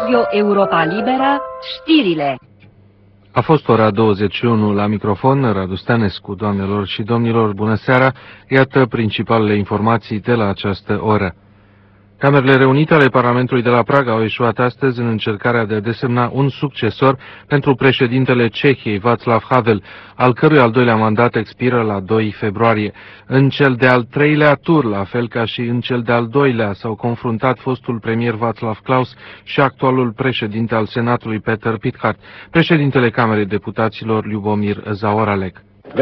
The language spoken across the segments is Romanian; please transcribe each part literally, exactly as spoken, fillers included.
Radio Europa Liberă, știrile. A fost ora douăzeci și unu la microfon, Radu Stănescu. Doamnelor și domnilor, bună seara! Iată principalele informații de la această oră. Camerele reunite ale Parlamentului de la Praga au eșuat astăzi în încercarea de a desemna un succesor pentru președintele Cehiei, Václav Havel, al cărui al doilea mandat expiră la doi februarie. În cel de-al treilea tur, la fel ca și în cel de-al doilea, s-au confruntat fostul premier Václav Klaus și actualul președinte al Senatului Peter Pithart, președintele Camerei Deputaților Ljubomír Zaorálek.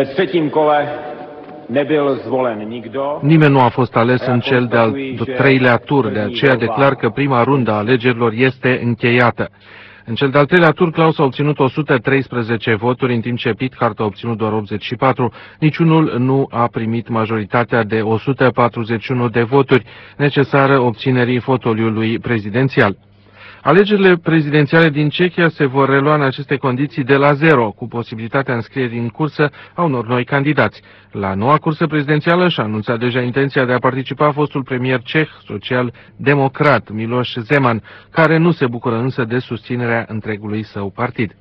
Nimeni nu a fost ales în cel de-al treilea tur, de aceea declar că prima rundă a alegerilor este încheiată. În cel de-al treilea tur, Klaus a obținut o sută treisprezece voturi, în timp ce Pithart a obținut doar optzeci și patru. Niciunul nu a primit majoritatea de o sută patruzeci și unu de voturi necesară obținerii fotoliului prezidențial. Alegerile prezidențiale din Cehia se vor relua în aceste condiții de la zero, cu posibilitatea înscrierii în cursă a unor noi candidați. La noua cursă prezidențială și-a anunțat deja intenția de a participa fostul premier ceh, social-democrat Miloš Zeman, care nu se bucură însă de susținerea întregului său partid.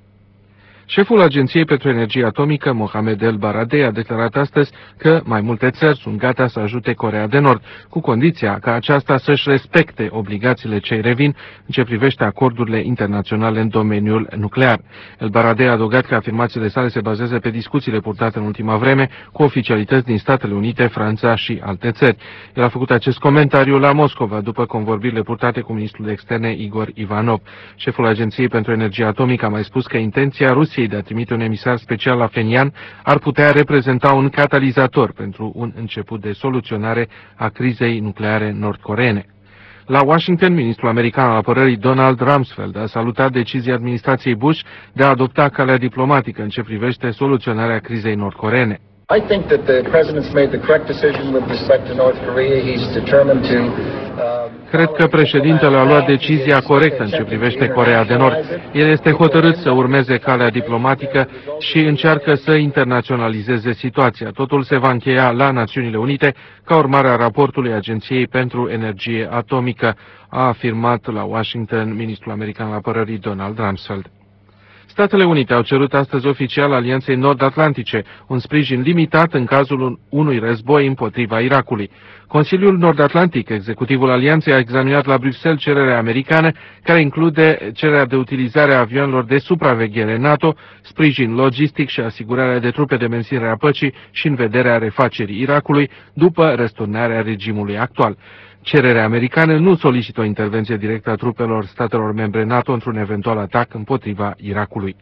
Șeful Agenției pentru Energie Atomică, Mohamed El Baradei, a declarat astăzi că mai multe țări sunt gata să ajute Coreea de Nord, cu condiția ca aceasta să-și respecte obligațiile ce-i revin în ce privește acordurile internaționale în domeniul nuclear. El Baradei a adăugat că afirmațiile sale se bazează pe discuțiile purtate în ultima vreme cu oficialități din Statele Unite, Franța și alte țări. El a făcut acest comentariu la Moscova după convorbirile purtate cu ministrul de externe Igor Ivanov. Șeful Agenției pentru Energie Atomică a mai spus că intenția Rusiei de a trimite un emisar special la Phenian ar putea reprezenta un catalizator pentru un început de soluționare a crizei nucleare nord-coreene. La Washington, ministrul american al apărării Donald Rumsfeld a salutat decizia administrației Bush de a adopta calea diplomatică în ce privește soluționarea crizei nord-coreene. I think that the president's made the correct decision with respect to North Korea. He's determined to Cred că președintele a luat decizia corectă în ce privește Coreea de Nord. El este hotărât să urmeze calea diplomatică și încearcă să internaționalizeze situația. Totul se va încheia la Națiunile Unite ca urmare a raportului Agenției pentru Energie Atomică, a afirmat la Washington ministrul american al apărării Donald Rumsfeld. Statele Unite au cerut astăzi oficial Alianței Nord-Atlantice un sprijin limitat în cazul unui război împotriva Irakului. Consiliul Nord-Atlantic, executivul Alianței, a examinat la Bruxelles cererea americană, care include cererea de utilizare a avioanelor de supraveghere NATO, sprijin logistic și asigurarea de trupe de menținere a păcii și în vederea refacerii Irakului după răsturnarea regimului actual. Cererea americană nu solicită o intervenție directă a trupelor statelor membre NATO într-un eventual atac împotriva Irakului.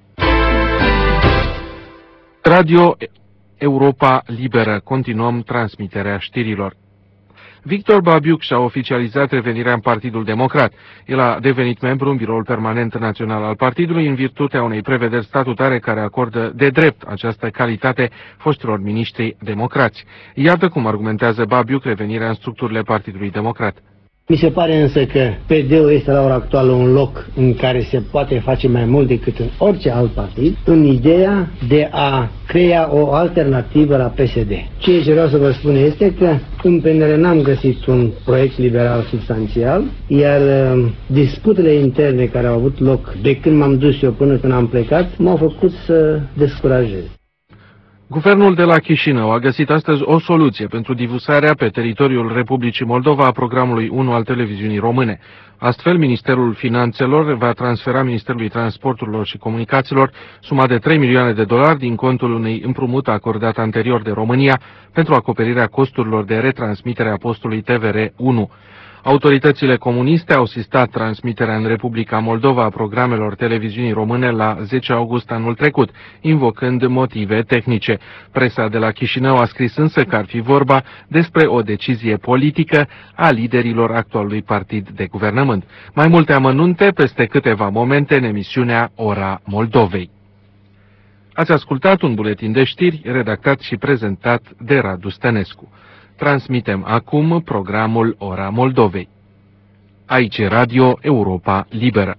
Radio Europa Liberă. Continuăm transmiterea știrilor. Victor Babiuc și-a oficializat revenirea în Partidul Democrat. El a devenit membru în biroul permanent național al partidului în virtutea unei prevederi statutare care acordă de drept această calitate foștilor miniștri democrați. Iată cum argumentează Babiuc revenirea în structurile Partidului Democrat. Mi se pare însă că P D-ul este la ora actuală un loc în care se poate face mai mult decât în orice alt partid, în ideea de a crea o alternativă la P S D. Ceea ce vreau să vă spun este că în P N L n-am găsit un proiect liberal substanțial, iar uh, disputele interne care au avut loc de când m-am dus eu până când am plecat m-au făcut să descurajez. Guvernul de la Chișinău a găsit astăzi o soluție pentru difuzarea pe teritoriul Republicii Moldova a programului unu al televiziunii române. Astfel, Ministerul Finanțelor va transfera Ministerului Transporturilor și Comunicațiilor suma de trei milioane de dolari din contul unui împrumut acordat anterior de România pentru acoperirea costurilor de retransmitere a postului T V R unu. Autoritățile comuniste au sistat transmiterea în Republica Moldova a programelor televiziunii române la zece august anul trecut, invocând motive tehnice. Presa de la Chișinău a scris însă că ar fi vorba despre o decizie politică a liderilor actualului partid de guvernământ. Mai multe amănunte peste câteva momente în emisiunea Ora Moldovei. Ați ascultat un buletin de știri redactat și prezentat de Radu Stănescu. Transmitem acum programul Ora Moldovei. Aici e Radio Europa Liberă.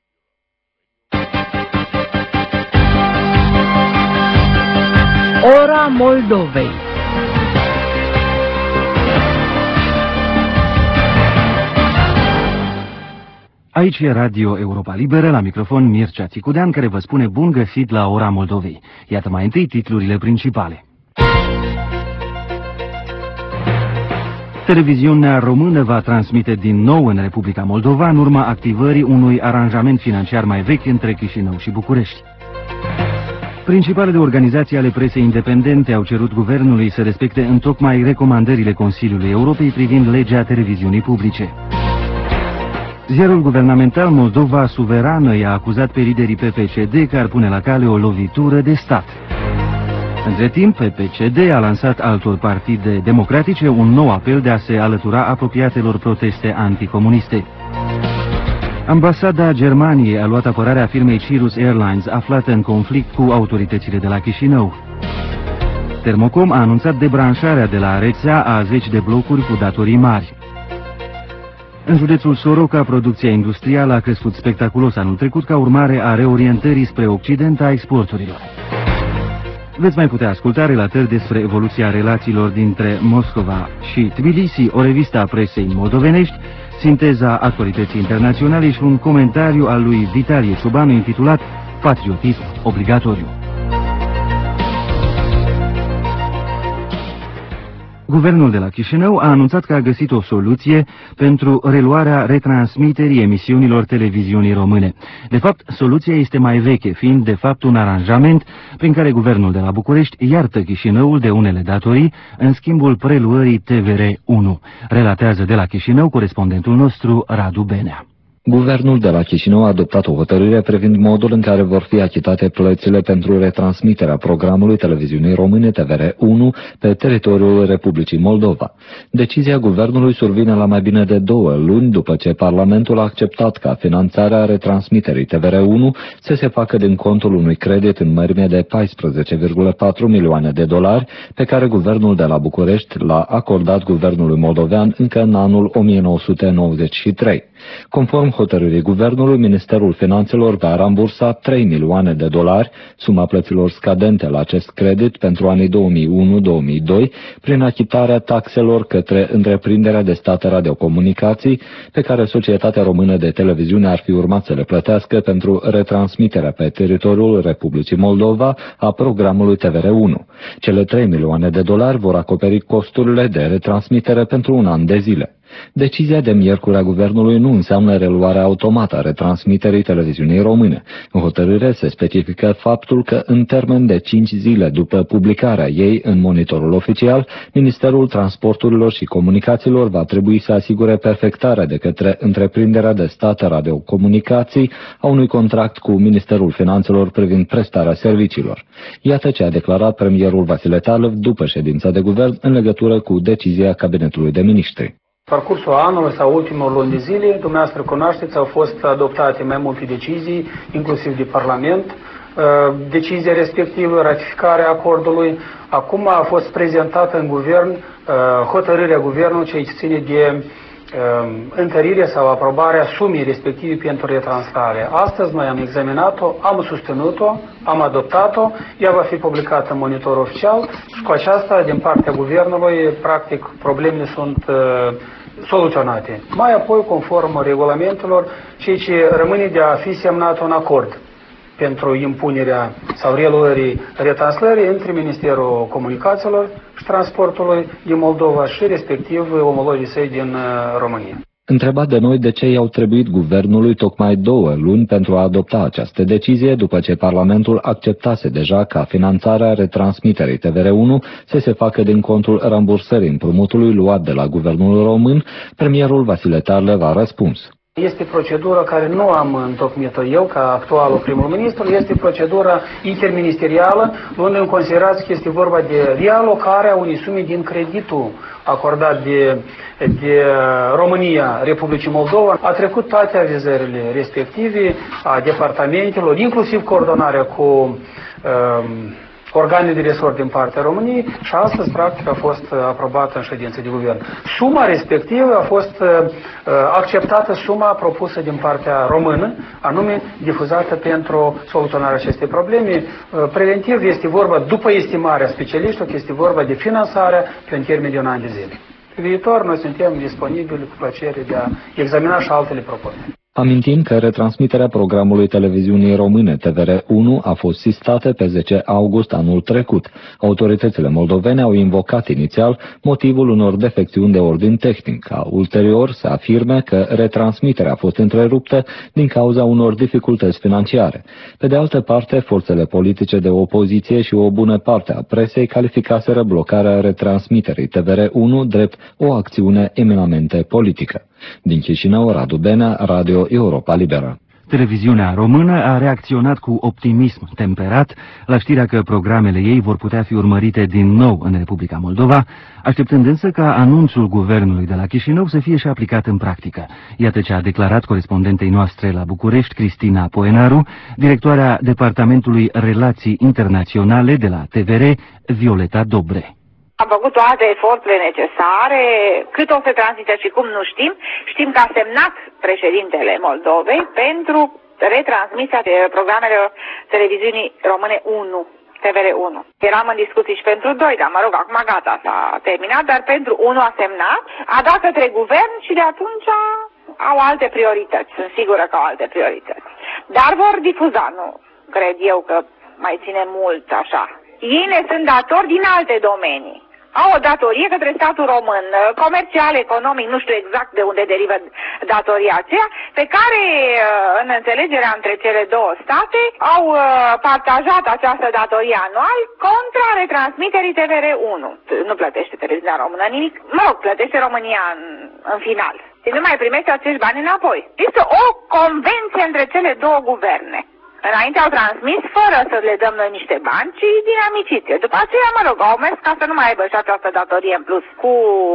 Ora ora Moldovei. Aici e Radio Europa Liberă, la microfon Mircea Țicudean, care vă spune bun găsit la ora Moldovei. Iată mai întâi titlurile principale. Televiziunea română va transmite din nou în Republica Moldova în urma activării unui aranjament financiar mai vechi între Chișinău și București. Principalele organizații ale presei independente au cerut guvernului să respecte întocmai recomandările Consiliului Europei privind legea televiziunii publice. Ziarul guvernamental Moldova Suverană i-a acuzat pe liderii P P C D că ar pune la cale o lovitură de stat. Între timp, P P C D a lansat altor partide democratice un nou apel de a se alătura apropiatelor proteste anticomuniste. Ambasada Germaniei a luat apărarea firmei Cirrus Airlines, aflată în conflict cu autoritățile de la Chișinău. Termocom a anunțat debranșarea de la rețea a zeci de blocuri cu datorii mari. În județul Soroca, producția industrială a crescut spectaculos anul trecut ca urmare a reorientării spre Occident a exporturilor. Veți mai putea asculta relatări despre evoluția relațiilor dintre Moscova și Tbilisi, o revistă a presei moldovenești, sinteza actualității internaționale și un comentariu al lui Vitalie Ciobanu intitulat Patriotism obligatoriu. Guvernul de la Chișinău a anunțat că a găsit o soluție pentru reluarea retransmiterii emisiunilor televiziunii române. De fapt, soluția este mai veche, fiind de fapt un aranjament prin care guvernul de la București iartă Chișinăul de unele datorii în schimbul preluării T V R unu. Relatează de la Chișinău corespondentul nostru Radu Benea. Guvernul de la Chișinău a adoptat o hotărâre privind modul în care vor fi achitate plățile pentru retransmiterea programului televiziunii române T V R unu pe teritoriul Republicii Moldova. Decizia guvernului survine la mai bine de două luni după ce Parlamentul a acceptat ca finanțarea retransmiterii T V R unu să se facă din contul unui credit în mărime de paisprezece virgulă patru milioane de dolari pe care guvernul de la București l-a acordat guvernului moldovean încă în anul o mie nouă sute nouăzeci și trei. Conform hotărârii guvernului, Ministerul Finanțelor va rambursa trei milioane de dolari, suma plăților scadente la acest credit pentru anii două mii unu două mii doi, prin achitarea taxelor către întreprinderea de stat radiocomunicații, pe care Societatea Română de Televiziune ar fi urmat să le plătească pentru retransmiterea pe teritoriul Republicii Moldova a programului T V R unu. Cele trei milioane de dolari vor acoperi costurile de retransmitere pentru un an de zile. Decizia de miercuri a guvernului nu înseamnă reluarea automată a retransmiterii televiziunii române. În hotărâre se specifică faptul că în termen de cinci zile după publicarea ei în monitorul oficial, Ministerul Transporturilor și Comunicațiilor va trebui să asigure perfectarea de către întreprinderea de stat radiocomunicații a unui contract cu Ministerul Finanțelor privind prestarea serviciilor. Iată ce a declarat premierul Vasile Talăv după ședința de guvern în legătură cu decizia Cabinetului de Miniștri. Parcursul anului sau ultimul luni de zile, dumneavoastră cunoașteți, au fost adoptate mai multe decizii, inclusiv de Parlament. Decizia respectivă, ratificarea acordului, acum a fost prezentată în guvern hotărârea guvernului ce ține de întărirea sau aprobarea sumei respective pentru retransferare. Astăzi noi am examinat-o, am susținut-o, am adoptat-o, ea va fi publicată în monitor oficial și cu aceasta, din partea guvernului, practic, problemele sunt uh, soluționate. Mai apoi, conform regulamentelor, ceea ce rămâne de a fi semnat un acord pentru impunerea sau reluării retranslării între Ministerul Comunicațiilor și Transportului din Moldova și respectiv omologii săi din România. Întrebat de noi de ce i-au trebuit guvernului tocmai două luni pentru a adopta această decizie, după ce Parlamentul acceptase deja ca finanțarea retransmiterii T V R unu să se facă din contul rambursării împrumutului luat de la guvernul român, premierul Vasile Talăv a răspuns. Este procedură care nu am întocmit-o eu ca actualul primul ministru, este procedura interministerială, luând în considerație că este vorba de realocarea unei sume din creditul acordat de, de România Republicii Moldova. A trecut toate avizările respective a departamentelor, inclusiv coordonarea cu um, organe de resort din partea României și astăzi, practic, a fost aprobată în ședință de guvern. Suma respectivă a fost acceptată, suma propusă din partea română, anume difuzată pentru soluționarea acestei probleme. Preventiv este vorba, după estimarea specialiștilor, este vorba de finanțarea pe un termen de un an de zile. Pe viitor, noi suntem disponibili cu plăcere de a examina și altele propuneri. Amintim că retransmiterea programului televiziunii române T V R unu a fost sistată pe zece august anul trecut. Autoritățile moldovene au invocat inițial motivul unor defecțiuni de ordin tehnic, ca ulterior să afirme că retransmiterea a fost întreruptă din cauza unor dificultăți financiare. Pe de altă parte, forțele politice de opoziție și o bună parte a presei calificaseră blocarea retransmiterii T V R unu drept o acțiune eminamente politică. Din Chișinău, Radu Benea, Radio Europa Liberă. Televiziunea română a reacționat cu optimism temperat la știrea că programele ei vor putea fi urmărite din nou în Republica Moldova, așteptând însă ca anunțul guvernului de la Chișinău să fie și aplicat în practică. Iată ce a declarat corespondentei noastre la București, Cristina Poenaru, directoarea Departamentului Relații Internaționale de la T V R, Violeta Dobre. Am făcut toate eforturile necesare, cât o să transmită și cum nu știm. Știm că a semnat președintele Moldovei pentru retransmisia de programelor televiziunii române unu, T V R unu. Eram în discuții și pentru doi, dar mă rog, acum gata, s-a terminat, dar pentru unu a semnat, a dat către guvern și de atunci au alte priorități, sunt sigură că au alte priorități. Dar vor difuza, nu cred eu că mai ține mult așa. Ei ne sunt datori din alte domenii. Au o datorie către statul român, comercial, economic, nu știu exact de unde derivă datoria aceea, pe care, în înțelegerea între cele două state, au partajat această datorie anual contra retransmiterii T V R unu. Nu plătește televiziunea română nimic, mă rog, plătește România în, în final. Și nu mai primește acești bani înapoi. Este o convenție între cele două guverne. Înainte au transmis fără să le dăm noi niște bani, ci din amiciție. După aceea, mă rog, au mers ca să nu mai aibă și această datorie în plus cu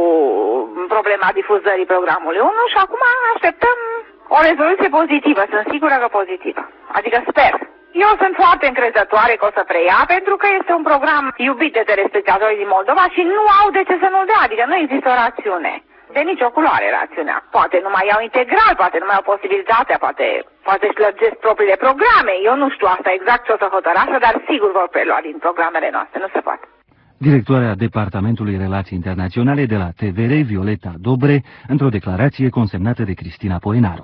problema difuzării programului unu și acum așteptăm o rezoluție pozitivă. Sunt sigură că pozitivă. Adică sper. Eu sunt foarte încrezătoare că o să preia, pentru că este un program iubit de telespectatorii din Moldova și nu au de ce să nu-l dea. Adică nu există o rațiune. De nicio culoare rațiunea. Poate nu mai iau integral, poate nu mai au posibilitatea, poate, poate își lărgesc propriile programe. Eu nu știu asta exact ce o să hotărască, dar sigur vor prelua din programele noastre, nu se poate. Directoarea Departamentului Relații Internaționale de la T V R, Violeta Dobre, într-o declarație consemnată de Cristina Poenaru.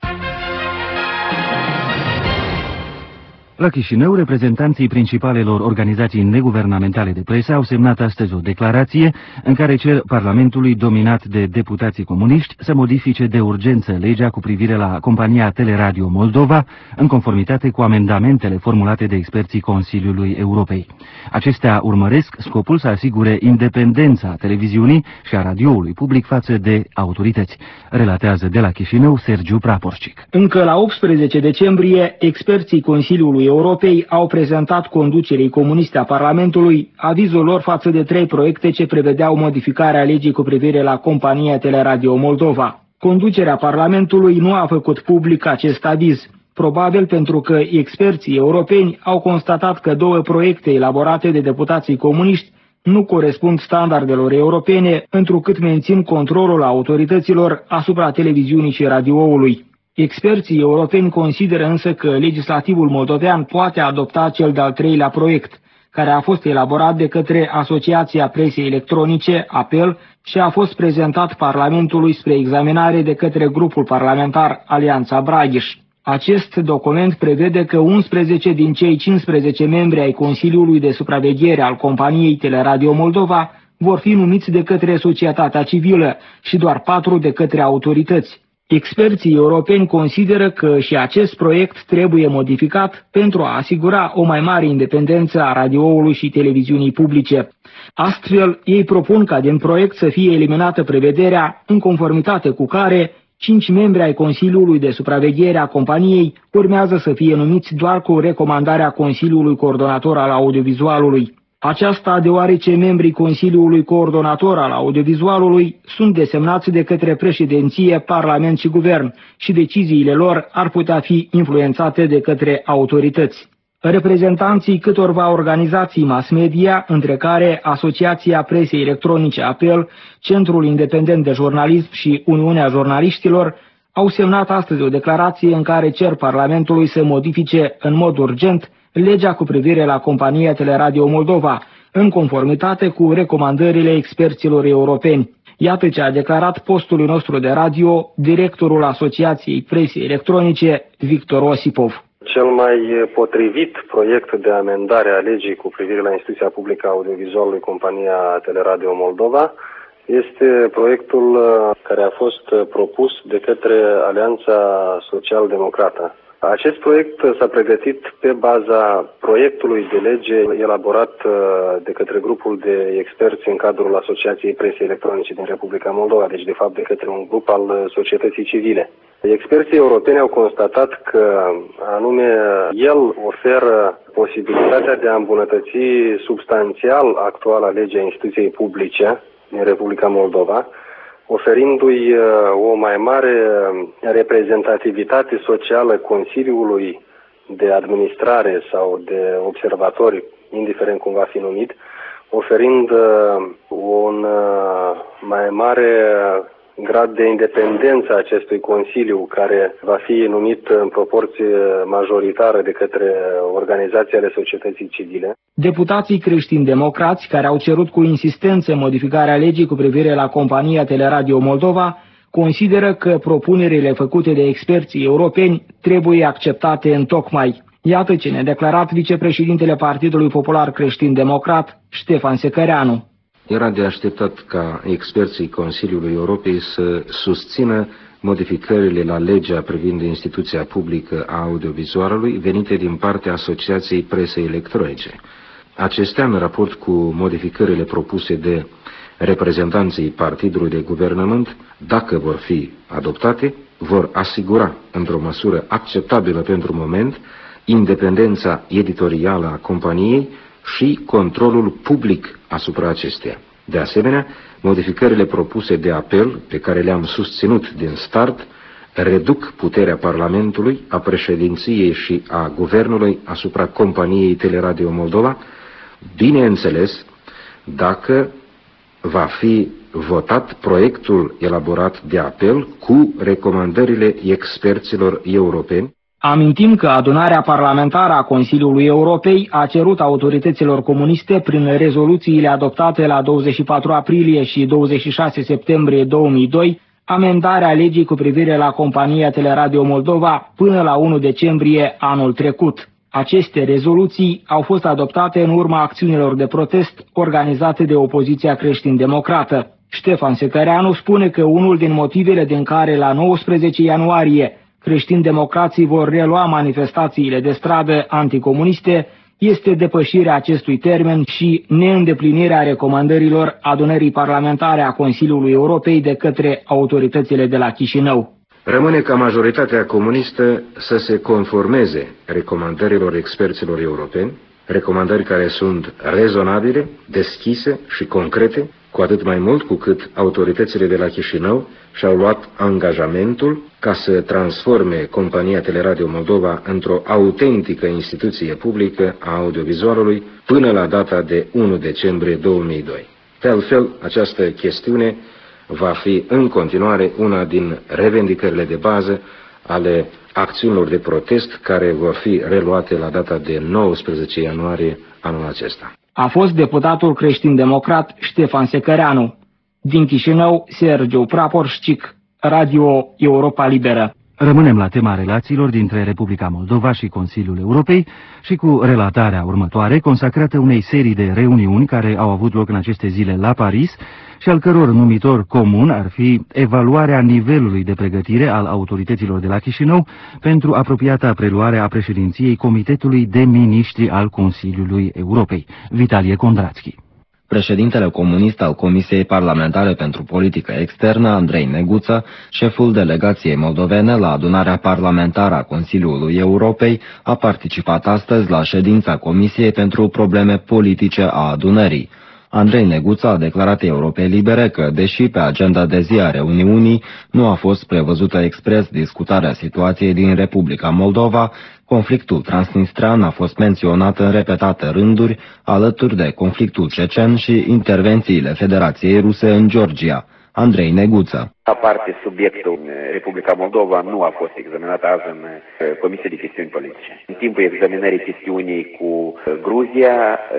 La Chișinău, reprezentanții principalelor organizații neguvernamentale de presă au semnat astăzi o declarație în care cer Parlamentului dominat de deputații comuniști să modifice de urgență legea cu privire la compania Teleradio Moldova, în conformitate cu amendamentele formulate de experții Consiliului Europei. Acestea urmăresc scopul să asigure independența televiziunii și a radioului public față de autorități, relatează de la Chișinău Sergiu Praporcic. Încă la optsprezece decembrie, experții Consiliului Europei au prezentat conducerii comuniste a Parlamentului avizul lor față de trei proiecte ce prevedeau modificarea legii cu privire la compania Teleradio Moldova. Conducerea Parlamentului nu a făcut public acest aviz, probabil pentru că experții europeni au constatat că două proiecte elaborate de deputații comuniști nu corespund standardelor europene, întrucât mențin controlul autorităților asupra televiziunii și radioului. Experții europeni consideră însă că legislativul moldovean poate adopta cel de-al treilea proiect, care a fost elaborat de către Asociația Presei Electronice, APEL, și a fost prezentat Parlamentului spre examinare de către grupul parlamentar Alianța Braghiș. Acest document prevede că unsprezece din cei cincisprezece membri ai Consiliului de Supraveghere al companiei Teleradio Moldova vor fi numiți de către societatea civilă și doar patru de către autorități. Experții europeni consideră că și acest proiect trebuie modificat pentru a asigura o mai mare independență a radioului și televiziunii publice. Astfel, ei propun ca din proiect să fie eliminată prevederea în conformitate cu care cinci membri ai Consiliului de Supraveghere a companiei urmează să fie numiți doar cu recomandarea Consiliului Coordonator al Audiovizualului. Aceasta deoarece membrii Consiliului Coordonator al Audiovizualului sunt desemnați de către președinție, Parlament și Guvern și deciziile lor ar putea fi influențate de către autorități. Reprezentanții câtorva organizații mass media, între care Asociația Presei Electronice Apel, Centrul Independent de Jurnalism și Uniunea Jurnaliștilor, au semnat astăzi o declarație în care cer Parlamentului să modifice în mod urgent legea cu privire la compania Teleradio Moldova, în conformitate cu recomandările experților europeni. Iată ce a declarat postului nostru de radio directorul Asociației Presei Electronice, Victor Osipov. Cel mai potrivit proiect de amendare a legii cu privire la instituția publică audiovizualului compania Teleradio Moldova este proiectul care a fost propus de către Alianța Social-Democrată. Acest proiect s-a pregătit pe baza proiectului de lege elaborat de către grupul de experți în cadrul Asociației Presei Electronice din Republica Moldova, deci de fapt de către un grup al societății civile. Experții europeni au constatat că anume el oferă posibilitatea de a îmbunătăți substanțial actuala lege a instituției publice din Republica Moldova, oferindu-i o mai mare reprezentativitate socială Consiliului de Administrare sau de observatori, indiferent cum va fi numit, oferind un mai mare grad de independență a acestui Consiliu, care va fi numit în proporție majoritară de către organizații ale societății civile. Deputații creștini-democrați, care au cerut cu insistență modificarea legii cu privire la compania Teleradio Moldova, consideră că propunerile făcute de experții europeni trebuie acceptate întocmai. Iată ce ne-a declarat vicepreședintele Partidului Popular Creștin-Democrat, Ștefan Secăreanu. Era de așteptat ca experții Consiliului Europei să susțină modificările la legea privind instituția publică a audiovizualului venite din partea Asociației Presei Electronice. Acestea, în raport cu modificările propuse de reprezentanții partidului de guvernământ, dacă vor fi adoptate, vor asigura, într-o măsură acceptabilă pentru moment, independența editorială a companiei și controlul public asupra acesteia. De asemenea, modificările propuse de apel, pe care le-am susținut din start, reduc puterea Parlamentului, a președinției și a guvernului asupra companiei Teleradio Moldova, bineînțeles, dacă va fi votat proiectul elaborat de apel cu recomandările experților europeni. Amintim că adunarea parlamentară a Consiliului Europei a cerut autorităților comuniste, prin rezoluțiile adoptate la douăzeci și patru aprilie și douăzeci și șase septembrie două mii doi, amendarea legii cu privire la compania Teleradio Moldova până la unu decembrie anul trecut. Aceste rezoluții au fost adoptate în urma acțiunilor de protest organizate de opoziția creștin-democrată. Ștefan Secăreanu spune că unul din motivele din care la nouăsprezece ianuarie creștin-democrații vor relua manifestațiile de stradă anticomuniste este depășirea acestui termen și neîndeplinirea recomandărilor adunării parlamentare a Consiliului Europei de către autoritățile de la Chișinău. Rămâne ca majoritatea comunistă să se conformeze recomandărilor experților europeni, recomandări care sunt rezonabile, deschise și concrete, cu atât mai mult cu cât autoritățile de la Chișinău și-au luat angajamentul ca să transforme compania Teleradio Moldova într-o autentică instituție publică a audiovizualului până la data de unu decembrie două mii doi. De altfel, această chestiune va fi în continuare una din revendicările de bază ale acțiunilor de protest care vor fi reluate la data de nouăsprezece ianuarie anul acesta. A fost deputatul creștin-democrat Ștefan Secăreanu. Din Chișinău, Sergiu Praporșcic, Radio Europa Liberă. Rămânem la tema relațiilor dintre Republica Moldova și Consiliul Europei și cu relatarea următoare consacrată unei serii de reuniuni care au avut loc în aceste zile la Paris și al căror numitor comun ar fi evaluarea nivelului de pregătire al autorităților de la Chișinău pentru apropiata preluare a președinției Comitetului de Miniștri al Consiliului Europei. Vitalie Kondrațchi. Președintele comunist al Comisiei Parlamentare pentru Politică Externă, Andrei Neguță, șeful delegației moldovene la adunarea parlamentară a Consiliului Europei, a participat astăzi la ședința Comisiei pentru Probleme Politice a adunării. Andrei Neguță a declarat Europei Libere că, deși pe agenda de zi a reuniunii nu a fost prevăzută expres discutarea situației din Republica Moldova, Conflictul transnistrean a fost menționat în repetate rânduri, alături de conflictul cecen și intervențiile Federației Ruse în Georgia. Andrei Neguță. Aparte, subiectul Republica Moldova nu a fost examinat azi în Comisia de Chestiuni Politice. În timpul examinării chestiunii cu Gruzia,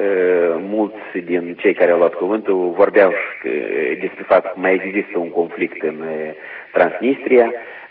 mulți din cei care au luat cuvântul vorbeau despre faptul că mai există un conflict în Transnistria.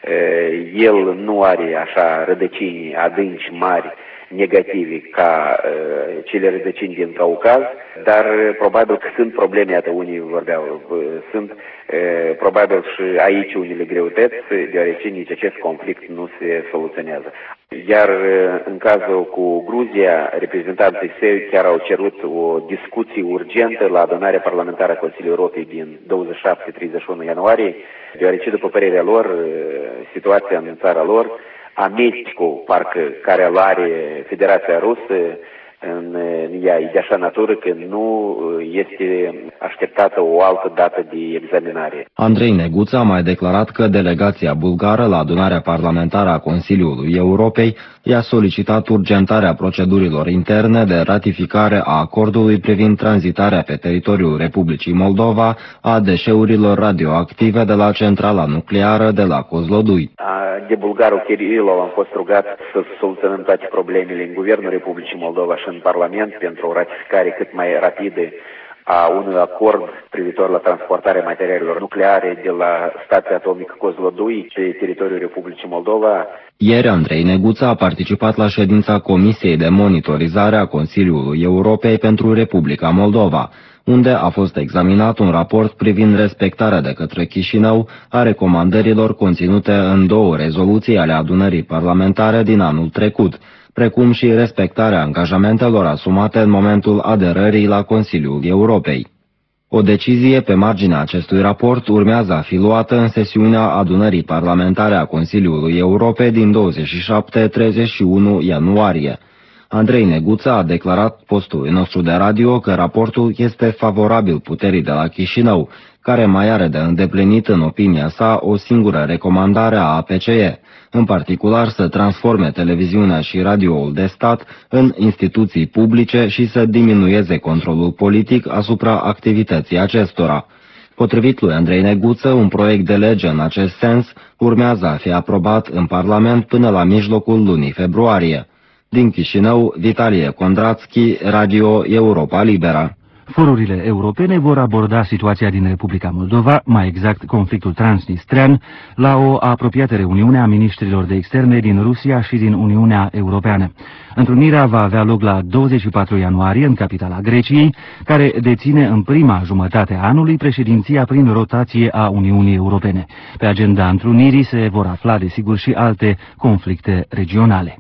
El nu are așa rădăcini adânci mari negative ca uh, cele rădăcini din Caucaz, dar uh, probabil că sunt probleme, iată unii vorbeau, uh, sunt uh, probabil și aici unele greutăți, deoarece nici acest conflict nu se soluționează. Iar uh, în cazul cu Gruzia, reprezentanții săi chiar au cerut o discuție urgentă la adunarea parlamentară a Consiliului Europei din douăzeci și șapte treizeci și unu ianuarie, deoarece, după părerea lor, uh, situația în țara lor, amestecul parcă care îl are Federația Rusă în ea e de așa natură că nu este așteptată o altă dată de examinare. Andrei Neguță a mai declarat că delegația bulgară la adunarea parlamentară a Consiliului Europei i-a solicitat urgentarea procedurilor interne de ratificare a acordului privind tranzitarea pe teritoriul Republicii Moldova a deșeurilor radioactive de la centrala nucleară de la Kozlodui. De bulgarul Kirilov am fost rugat să soluționăm toate problemele în Guvernul Republicii Moldova și în Parlament pentru o ratificare cât mai rapidă a unui acord privitor la transportarea materialelor nucleare de la stația atomică Kozlodui pe teritoriul Republicii Moldova. Ieri, Andrei Neguță a participat la ședința Comisiei de Monitorizare a Consiliului Europei pentru Republica Moldova, unde a fost examinat un raport privind respectarea de către Chișinău a recomandărilor conținute în două rezoluții ale adunării parlamentare din anul trecut, precum și respectarea angajamentelor asumate în momentul aderării la Consiliul Europei. O decizie pe marginea acestui raport urmează a fi luată în sesiunea adunării parlamentare a Consiliului Europei din douăzeci și șapte treizeci și unu ianuarie. Andrei Neguță a declarat postului nostru de radio că raportul este favorabil puterii de la Chișinău, care mai are de îndeplinit în opinia sa o singură recomandare a A P C E, în particular să transforme televiziunea și radioul de stat în instituții publice și să diminueze controlul politic asupra activității acestora. Potrivit lui Andrei Neguță, un proiect de lege în acest sens urmează a fi aprobat în Parlament până la mijlocul lunii februarie. Din Chișinău, Vitalie Kondrațchi, Radio Europa Libera. Forurile europene vor aborda situația din Republica Moldova, mai exact conflictul transnistrean, la o apropiată reuniune a ministrilor de externe din Rusia și din Uniunea Europeană. Întrunirea va avea loc la douăzeci și patru ianuarie în capitala Greciei, care deține în prima jumătate a anului președinția prin rotație a Uniunii Europene. Pe agenda întrunirii se vor afla, desigur, și alte conflicte regionale.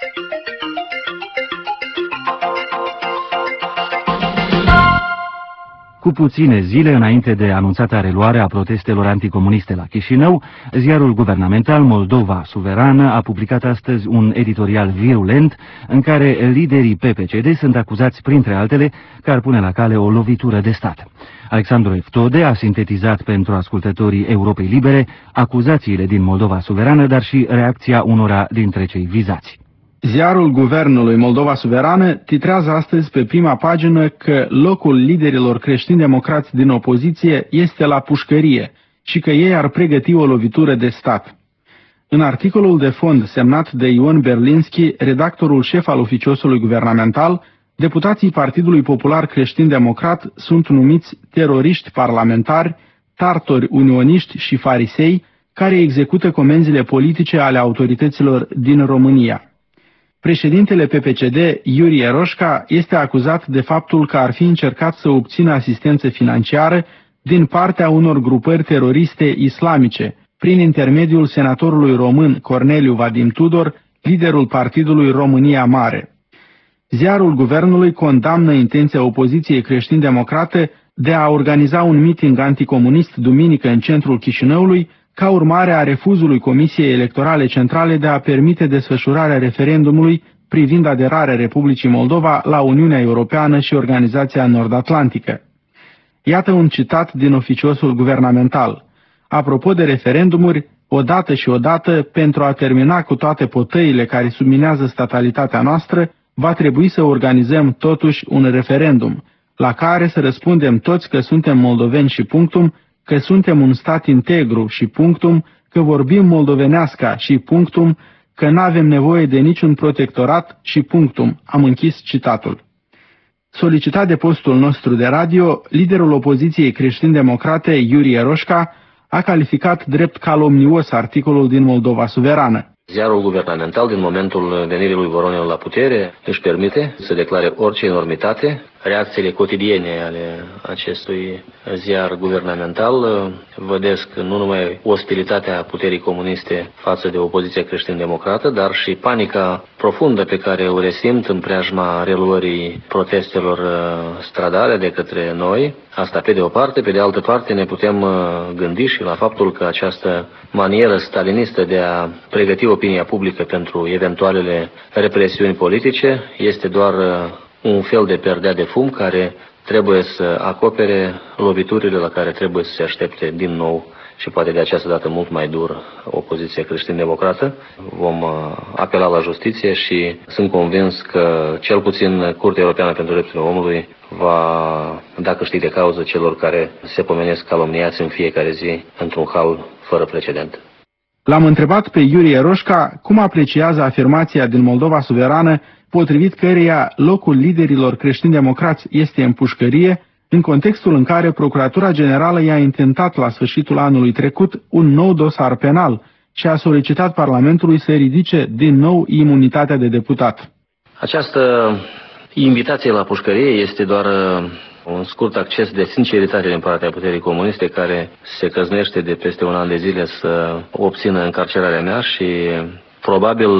Cu puține zile înainte de anunțata reluare a protestelor anticomuniste la Chișinău, ziarul guvernamental Moldova Suverană a publicat astăzi un editorial virulent în care liderii P P C D sunt acuzați, printre altele, că ar pune la cale o lovitură de stat. Alexandru Eftode a sintetizat pentru ascultătorii Europei Libere acuzațiile din Moldova Suverană, dar și reacția unora dintre cei vizați. Ziarul Guvernului Moldova Suverană titrează astăzi pe prima pagină că locul liderilor creștini-democrați din opoziție este la pușcărie și că ei ar pregăti o lovitură de stat. În articolul de fond semnat de Ion Berlinski, redactorul șef al oficiosului guvernamental, deputații Partidului Popular Creștin-Democrat sunt numiți teroriști parlamentari, tartori unioniști și farisei care execută comenzile politice ale autorităților din România. Președintele P P C D, Iuri Eroșca, este acuzat de faptul că ar fi încercat să obțină asistență financiară din partea unor grupări teroriste islamice, prin intermediul senatorului român Corneliu Vadim Tudor, liderul partidului România Mare. Ziarul guvernului condamnă intenția opoziției creștin-democrate de a organiza un miting anticomunist duminică în centrul Chișinăului, ca urmare a refuzului Comisiei Electorale Centrale de a permite desfășurarea referendumului privind aderarea Republicii Moldova la Uniunea Europeană și Organizația Nord-Atlantică. Iată un citat din oficiosul guvernamental. Apropo de referendumuri, odată și odată, pentru a termina cu toate potăile care subminează statalitatea noastră, va trebui să organizăm totuși un referendum, la care să răspundem toți că suntem moldoveni și punctum, că suntem un stat integru și punctum, că vorbim moldovenească și punctum, că n-avem nevoie de niciun protectorat și punctum. Am închis citatul. Solicitat de postul nostru de radio, liderul opoziției creștin-democrate, Iurie Eroșca, a calificat drept calomnios articolul din Moldova Suverană. Ziarul guvernamental, din momentul venirii lui Voronin la putere, își permite să declare orice enormitate. Reacțiile cotidiene ale acestui ziar guvernamental vădesc nu numai ostilitatea puterii comuniste față de opoziția creștin-democrată, dar și panica profundă pe care o resimt în preajma reluării protestelor stradale de către noi. Asta pe de o parte, pe de altă parte ne putem gândi și la faptul că această manieră stalinistă de a pregăti opinia publică pentru eventualele represiuni politice este doar un fel de perdea de fum care trebuie să acopere loviturile la care trebuie să se aștepte din nou și poate de această dată mult mai dur opoziția creștin-democrată. Vom apela la justiție și sunt convins că cel puțin Curtea Europeană pentru Drepturile Omului va da câștig de cauză celor care se pomenesc calomniați în fiecare zi într-un hal fără precedent. L-am întrebat pe Iurie Eroșca cum apreciază afirmația din Moldova Suverană, potrivit căreia locul liderilor creștini-democrați este în pușcărie, în contextul în care Procuratura Generală i-a intentat la sfârșitul anului trecut un nou dosar penal și a solicitat Parlamentului să ridice din nou imunitatea de deputat. Această invitație la pușcărie este doar un scurt acces de sinceritate din partea puterii comuniste care se căznește de peste un an de zile să obțină încarcerarea mea și probabil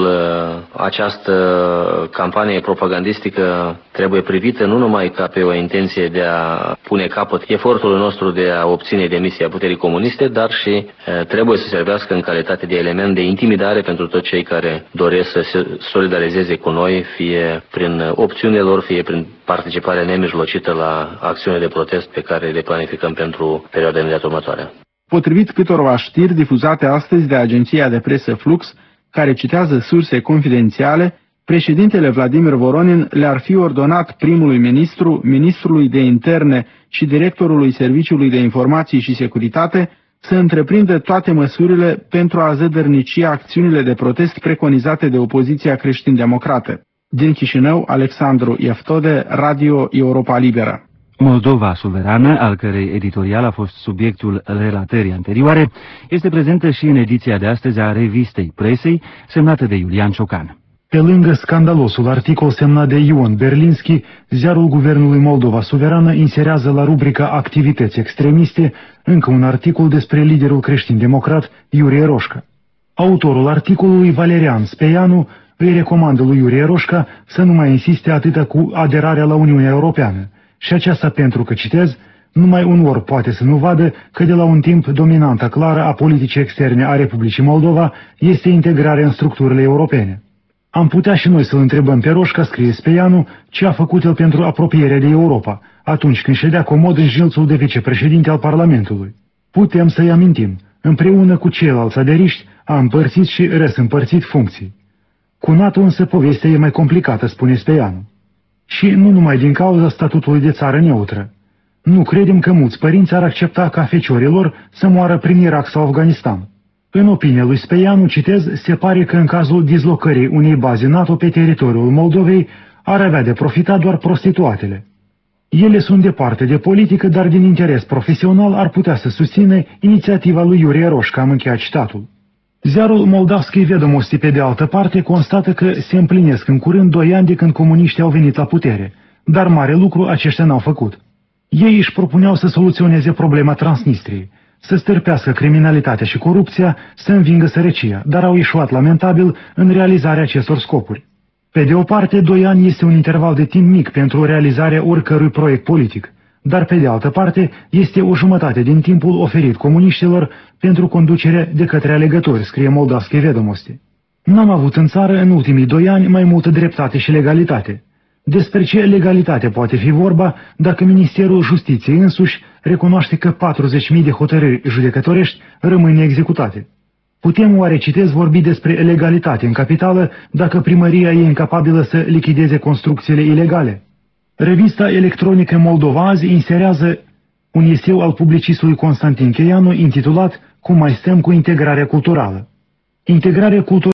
această campanie propagandistică trebuie privită nu numai ca pe o intenție de a pune capăt efortului nostru de a obține demisia puterii comuniste, dar și trebuie să servească în calitate de element de intimidare pentru toți cei care doresc să se solidarizeze cu noi, fie prin opțiunile lor, fie prin participarea nemijlocită la acțiune de protest pe care le planificăm pentru perioada imediat următoare. Potrivit câtorva știri difuzate astăzi de agenția de presă Flux, care citează surse confidențiale, președintele Vladimir Voronin le-ar fi ordonat primului ministru, ministrului de interne și directorului Serviciului de Informații și Securitate să întreprindă toate măsurile pentru a zădărnici acțiunile de protest preconizate de opoziția creștin-democrată. Din Chișinău, Alexandru Ieftode, Radio Europa Liberă. Moldova Suverană, al cărei editorial a fost subiectul relatării anterioare, este prezentă și în ediția de astăzi a Revistei Presei, semnată de Iulian Ciocan. Pe lângă scandalosul articol semnat de Ion Berlinski, ziarul Guvernului Moldova Suverană inserează la rubrica Activități extremiste încă un articol despre liderul creștin-democrat Iurie Eroșca. Autorul articolului, Valerian Speianu, îi recomandă lui Iurie Eroșca să nu mai insiste atâta cu aderarea la Uniunea Europeană. Și aceasta pentru că, citez, numai un orb poate să nu vadă că de la un timp dominanta clară a politicii externe a Republicii Moldova este integrarea în structurile europene. Am putea și noi să-l întrebăm pe Eroșca, scrie Speianu, ce a făcut el pentru apropierea de Europa, atunci când ședea comod în jilțul de vicepreședinte al Parlamentului. Putem să-i amintim, împreună cu ceilalți aderiști, a împărțit și răsîmpărțit funcții. Cu NATO însă povestea e mai complicată, spune Speianu. Și nu numai din cauza statutului de țară neutră. Nu credem că mulți părinți ar accepta ca feciorii lor să moară prin Irak sau Afganistan. În opinia lui Speianu, citez, se pare că în cazul dislocării unei baze NATO pe teritoriul Moldovei ar avea de profitat doar prostituatele. Ele sunt departe de politică, dar din interes profesional ar putea să susține inițiativa lui Iurie Eroșca, am încheiat citatul. Ziarul Moldavskii Vedomosti, pe de altă parte, constată că se împlinesc în curând doi ani de când comuniștii au venit la putere, dar mare lucru aceștia n-au făcut. Ei își propuneau să soluționeze problema Transnistriei, să stârpească criminalitatea și corupția, să învingă sărăcia, dar au ieșuat lamentabil în realizarea acestor scopuri. Pe de o parte, doi ani este un interval de timp mic pentru realizarea oricărui proiect politic, dar pe de altă parte este o jumătate din timpul oferit comuniștilor pentru conducere de către alegători, scrie Moldavskii Vedomosti. N-am avut în țară în ultimii doi ani mai multă dreptate și legalitate. Despre ce legalitate poate fi vorba dacă Ministerul Justiției însuși recunoaște că patruzeci de mii de hotărâri judecătorești rămân neexecutate? Putem oare, citez, vorbi despre legalitate în capitală dacă primăria e incapabilă să lichideze construcțiile ilegale? Revista electronică Moldova azi inserează un eseu al publicistului Constantin Cheianu intitulat Cum mai stăm cu integrarea culturală. Integrarea culturală